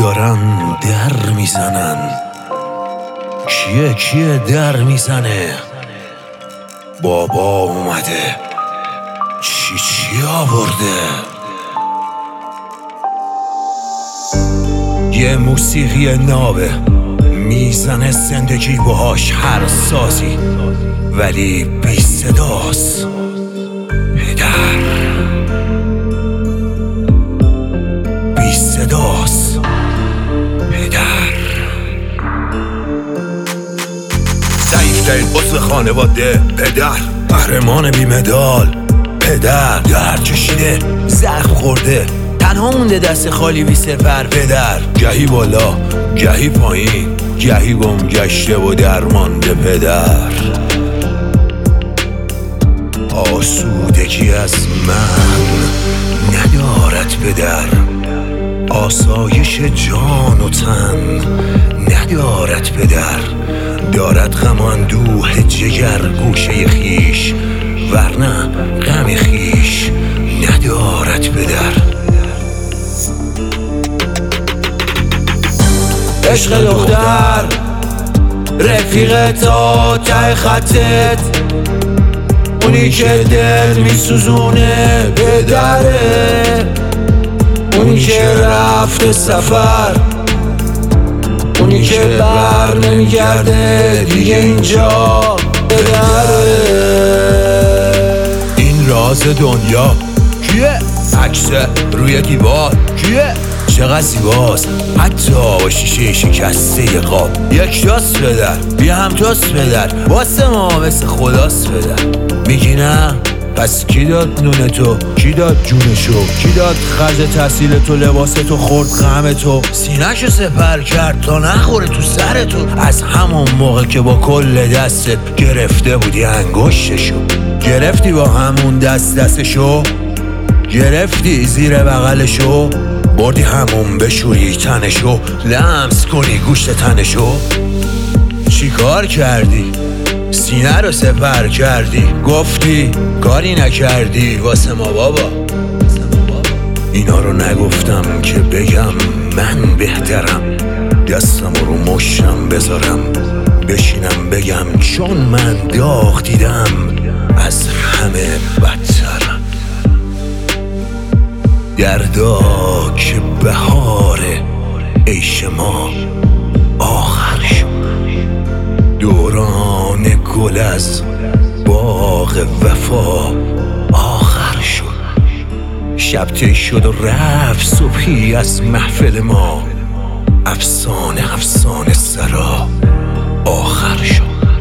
دارن در میزنن. کیه در میزنه؟ بابا اومده. چی آورده؟ یه موسیقی نابه میزنه زندگی باهاش هر سازی، ولی بی صداست. پدر بی صداست. پدر ضعیفترین عضو خانواده. پدر قهرمان بی مدال. پدر درد کشیده، زخم خورده، تنها مونده دست خالی بی سپر. پدر گهی بالا گهی پایین، گهی گم گشته و درمانده. پدر آسودگی از من ندارد. پدر آسایش جان و تن ندارد. پدر دارد غم و اندوه جگر گوشه خیش، ورنه غم خیش ندارد. پدر عشق دختر رفیق تا ته خطت، اونی که دل میسوزونه. پدره اونی که رفته سفر، اونی که بر نمیگرده دیگه اینجا. پدره این راز دنیا کیه؟ عکس روی دیوار کیه؟ چقدر زیباست حتی با شیشه شکسته قاب. یک تاست پدر، بیا هم تاست پدر، واسه ما مثل خداست پدر. میگی نه؟ پس کی داد نون تو؟ کی داد جونشو؟ کی داد خرج تحصیل تو؟ لباس تو خورد غم تو؟ سینه‌شو سپر کرد تا نخوره تو سر تو. از همون موقع که با کل دستت گرفته بودی انگشتشو، گرفتی با همون دستشو، گرفتی زیر بغلشو، بردی همون بشوری تنشو، لمس کنی گوشت تنشو. چی کار کردی؟ سینه رو سپر کردی، گفتی کاری نکردی واسه ما بابا. اینا رو نگفتم که بگم من بهترم، دستم رو مشتم بذارم بشینم بگم چون من داغ دیدم از همه بدترم. دردا که بهار عیش ما آخر شد، دوران گل از باغ وفا آخر شد. شب طی شد و رفت صبحی از محفل ما، افسانه سرا آخر شد.